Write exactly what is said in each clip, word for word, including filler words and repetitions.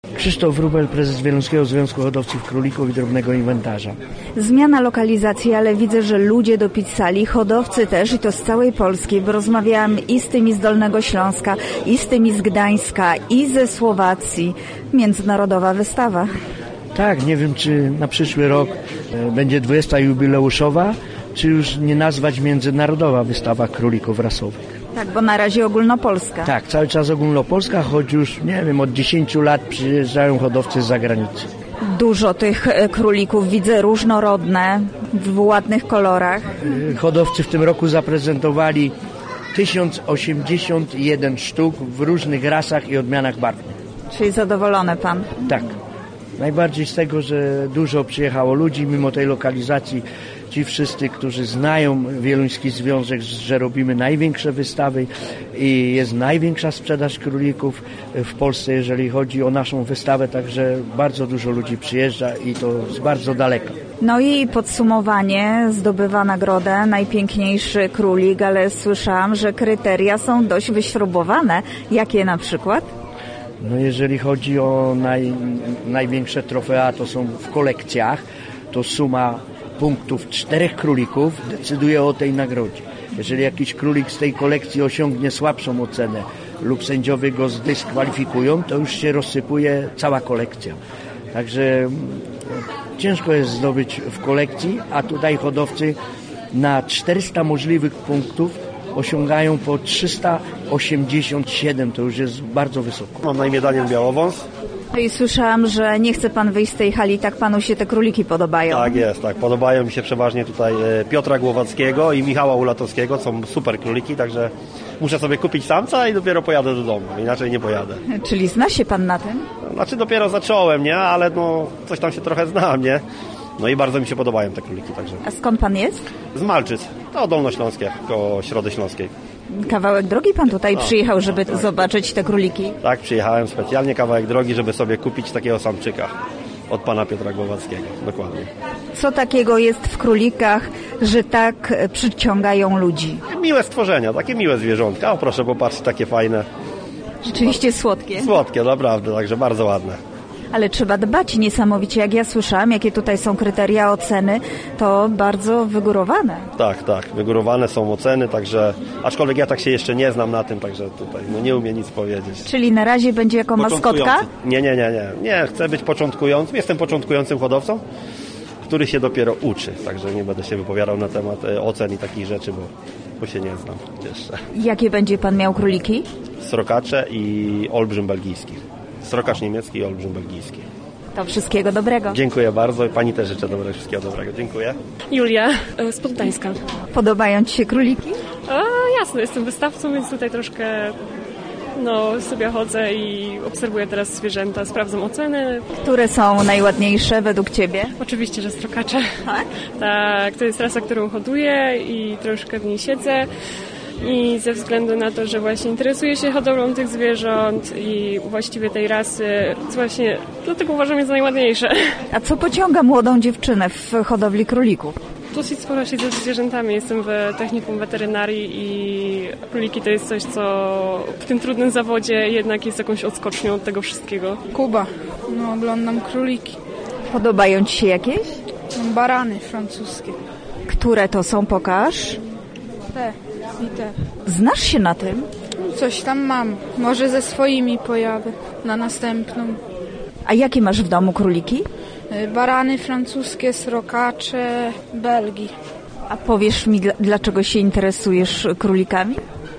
Krzysztof Wróbel, prezes Wieluńskiego Związku Hodowców Królików i Drobnego Inwentarza. Zmiana lokalizacji, ale widzę, że ludzie dopisali, hodowcy też i to z całej Polski, bo rozmawiałam i z tymi z Dolnego Śląska, i z tymi z Gdańska, i ze Słowacji. Międzynarodowa wystawa. Tak, nie wiem, czy na przyszły rok e, będzie dwudziesta jubileuszowa, czy już nie nazwać międzynarodowa wystawa królików rasowych. Tak, bo na razie ogólnopolska. Tak, cały czas ogólnopolska, choć już, nie wiem, od dziesięciu lat przyjeżdżają hodowcy z zagranicy. Dużo tych królików widzę, różnorodne, w ładnych kolorach. Hodowcy w tym roku zaprezentowali tysiąc osiemdziesiąt jeden sztuk w różnych rasach i odmianach barwnych. Czyli zadowolony pan? Tak. Najbardziej z tego, że dużo przyjechało ludzi, mimo tej lokalizacji. Ci wszyscy, którzy znają Wieluński Związek, że robimy największe wystawy i jest największa sprzedaż królików w Polsce, jeżeli chodzi o naszą wystawę, także bardzo dużo ludzi przyjeżdża i to z bardzo daleka. No i podsumowanie, zdobywa nagrodę najpiękniejszy królik, ale słyszałam, że kryteria są dość wyśrubowane. Jakie na przykład? No jeżeli chodzi o naj, największe trofea, to są w kolekcjach, to suma punktów czterech królików decyduje o tej nagrodzie. Jeżeli jakiś królik z tej kolekcji osiągnie słabszą ocenę lub sędziowie go zdyskwalifikują, to już się rozsypuje cała kolekcja. Także ciężko jest zdobyć w kolekcji, a tutaj hodowcy na czterysta możliwych punktów osiągają po trzysta osiemdziesiąt siedem, to już jest bardzo wysoko. Mam na imię Daniel Białowąs. No i słyszałam, że nie chce pan wyjść z tej hali, tak panu się te króliki podobają. Tak jest, tak. Podobają mi się przeważnie tutaj Piotra Głowackiego i Michała Ulatowskiego, są super króliki, także muszę sobie kupić samca i dopiero pojadę do domu, inaczej nie pojadę. Czyli zna się pan na tym? Znaczy dopiero zacząłem, nie? Ale no coś tam się trochę znam, nie? No i bardzo mi się podobają te króliki, także. A skąd pan jest? Z Malczyc, to Dolnośląskie, koło Środy Śląskiej. Kawałek drogi pan tutaj przyjechał, żeby zobaczyć te króliki? Tak, przyjechałem specjalnie kawałek drogi, żeby sobie kupić takiego samczyka od pana Piotra Głowackiego, dokładnie. Co takiego jest w królikach, że tak przyciągają ludzi? Miłe stworzenia, takie miłe zwierzątka. O proszę popatrzeć, takie fajne. Rzeczywiście słodkie. Słodkie, naprawdę, także bardzo ładne. Ale trzeba dbać niesamowicie, jak ja słyszałam, jakie tutaj są kryteria oceny, to bardzo wygórowane. Tak, tak, wygórowane są oceny, także, aczkolwiek ja tak się jeszcze nie znam na tym, także tutaj no nie umiem nic powiedzieć. Czyli na razie będzie jako maskotka? Nie, nie, nie, nie, nie, chcę być początkującym, jestem początkującym hodowcą, który się dopiero uczy, także nie będę się wypowiadał na temat e, ocen i takich rzeczy, bo, bo się nie znam jeszcze. Jakie będzie pan miał króliki? Srokacze i olbrzym belgijski. Srokacz niemiecki i olbrzym belgijski. To wszystkiego dobrego. Dziękuję bardzo. Pani też życzę dobrego, wszystkiego dobrego. Dziękuję. Julia z Poddańska. Podobają ci się króliki? A, jasne, jestem wystawcą, więc tutaj troszkę no, sobie chodzę i obserwuję teraz zwierzęta, sprawdzam oceny. Które są najładniejsze według ciebie? Oczywiście, że srokacze. Tak? Tak, to jest rasa, którą hoduję i troszkę w niej siedzę. I ze względu na to, że właśnie interesuję się hodowlą tych zwierząt i właściwie tej rasy, właśnie dlatego uważam je za najładniejsze. A co pociąga młodą dziewczynę w hodowli królików? Dosyć sporo siedzę z zwierzętami. Jestem w technikum weterynarii i króliki to jest coś, co w tym trudnym zawodzie jednak jest jakąś odskocznią od tego wszystkiego. Kuba. No, oglądam króliki. Podobają ci się jakieś? Barany francuskie. Które to są? Pokaż. Te i te. Znasz się na tym? Coś tam mam. Może ze swoimi pojadę na następną. A jakie masz w domu króliki? Barany francuskie, srokacze, Belgii. A powiesz mi, dlaczego się interesujesz królikami?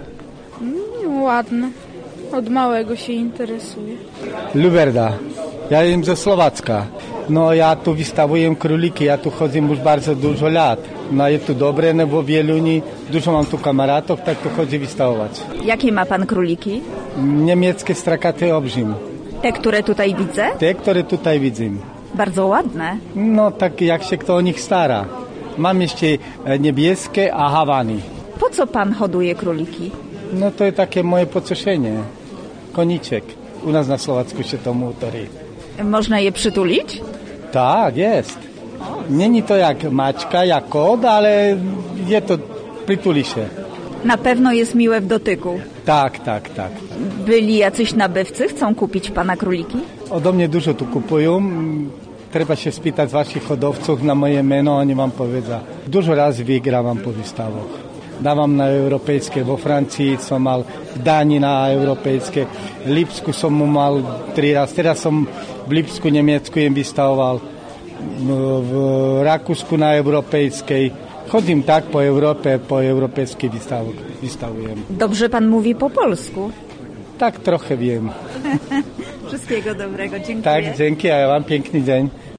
Mm, ładne. Od małego się interesuję. Luberda. Ja jestem ze Słowacka. No ja tu wystawuję króliki, ja tu chodzę już bardzo dużo lat. No jest tu dobre, no bo w Wieluni dużo mam tu kameratów, tak tu chodzę wystawować. Jakie ma pan króliki? Niemieckie strakaty olbrzym. Te, które tutaj widzę? Te, które tutaj widzę. Bardzo ładne. No tak jak się kto o nich stara. Mam jeszcze niebieskie, a Hawany. Po co pan hoduje króliki? No to jest takie moje pocieszenie. Koniczek. U nas na Słowacku się to mówi. Można je przytulić? Tak, jest. Nie, nie to jak maćka, jak kot, ale je to przytuli się. Na pewno jest miłe w dotyku. Tak, tak, tak. Byli jacyś nabywcy, chcą kupić pana króliki? Ode mnie dużo tu kupują. Trzeba się spytać waszych hodowców na moje meno, oni wam powiedzą. Dużo razy wygrałam po wystawach. Dawam na europejskie, we Francji są mal, w Danii na europejskie, w Lipsku są mal trzy razy. Teraz są w Lipsku niemiecku im wystawował, w Rakúsku na europejskiej. Chodzim tak po Europie, po europejskiej wystawuję. Dobrze pan mówi po polsku? Tak trochę wiem. Wszystkiego dobrego, dziękuję. Tak, dzięki, a ja wam piękny dzień.